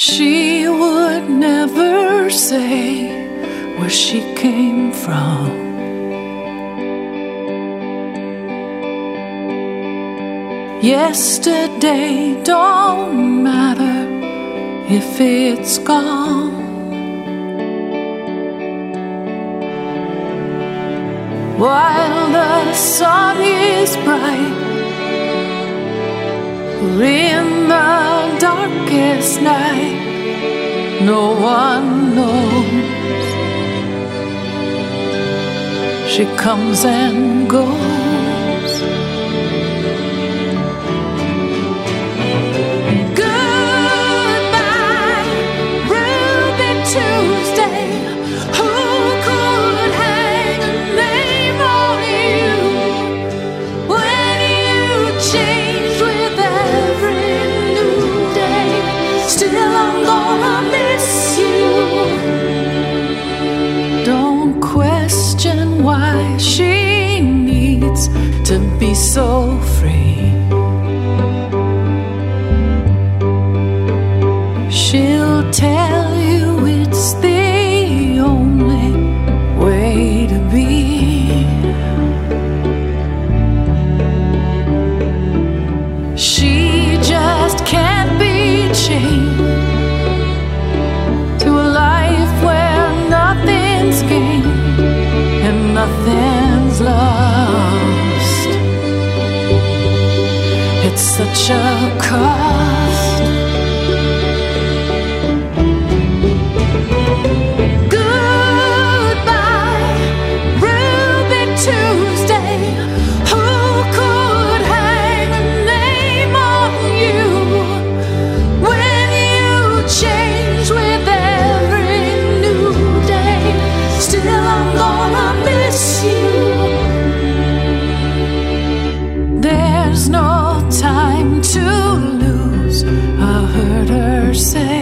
She would never say where she came from. Yesterday don't matter if it's gone. While the sun is bright, or in the darkest night, no one knows. She comes and goes. Why she needs to be so free. She'll tell you it's the only way to be. She just can't be chained to a life where nothing's gained and nothing's lost. It's such a cost. Goodbye, Ruby Tuesday. Who could hang a name on you when you change with every new day? Still I'm gonna miss you. There's no time to lose, I heard her say.